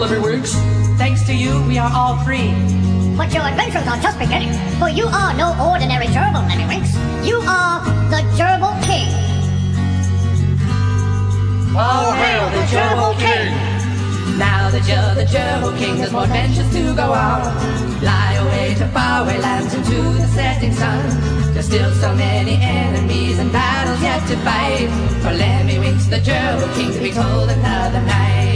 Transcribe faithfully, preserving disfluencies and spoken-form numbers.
Lemmy-Winks. Thanks to you, we are all free. But your adventures are just beginning, for you are no ordinary gerbil, Lemmy-Winks. You are the Gerbil King. All hail the Gerbil King! Now that you're the Gerbil King, there's more adventures to go on. Fly away to faraway lands and to the setting sun. There's still so many enemies and battles yet to fight. For Lemmy-Winks, the Gerbil King, to be told another night.